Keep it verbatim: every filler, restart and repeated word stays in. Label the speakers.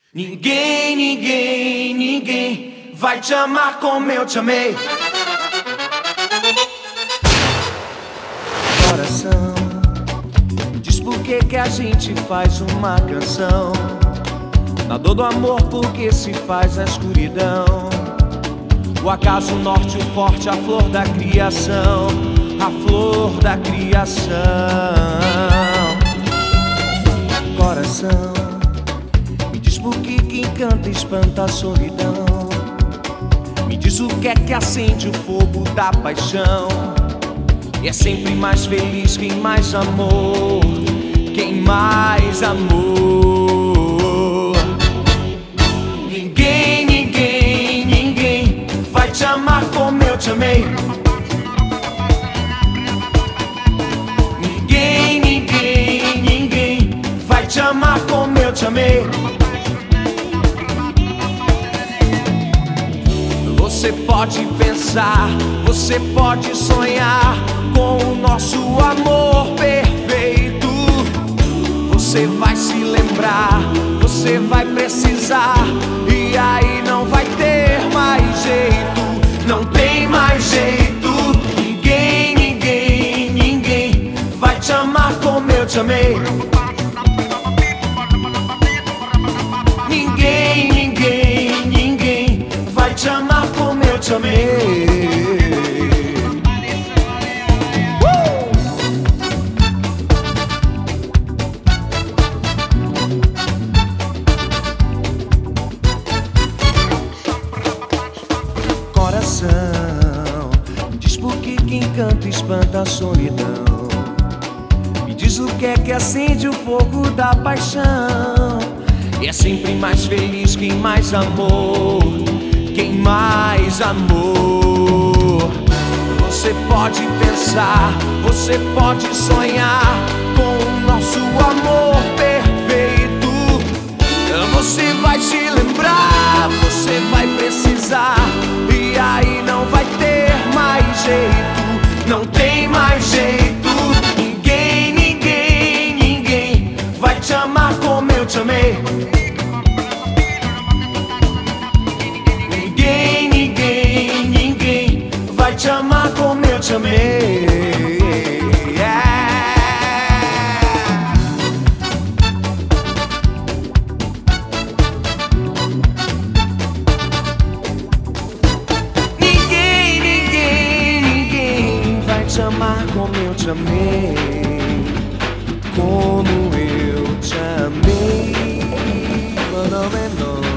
Speaker 1: Ninguém, ninguém, ninguém vai te amar como eu te amei. Coração, diz por que que a gente faz uma canção. Na dor do amor porque se faz na escuridão. O acaso, o norte, o forte, a flor da criação. A flor da criação. Coração, me diz por que quem canta espanta a solidão. Me diz o que é que acende o fogo da paixão. E é sempre mais feliz quem mais amou. Quem mais amou. Ninguém, ninguém, ninguém vai te amar como eu te amei. Ninguém, ninguém, ninguém vai te amar como eu te amei. Você pode pensar, você pode sonhar com o nosso amor perfeito. Você vai se lembrar, você vai precisar, e aí não vai ter mais jeito. Não tem mais jeito. Ninguém, ninguém, ninguém vai te amar como eu te amei. Ninguém, ninguém, ninguém vai te amar como eu te amei. Coração, diz por que quem canta espanta a solidão. Me diz o que é que acende o fogo da paixão. E é sempre mais feliz quem mais amou. Quem mais amou. Você pode pensar, você pode sonhar com o nosso amor perfeito. Você vai se lembrar, você vai precisar, e aí não vai ter mais jeito. Não tem mais jeito. Ninguém, ninguém, ninguém vai te amar como eu te amei. Ninguém, ninguém, ninguém vai te amar como eu te amei. Amar como eu te amei, como eu te amei. Não, não, não.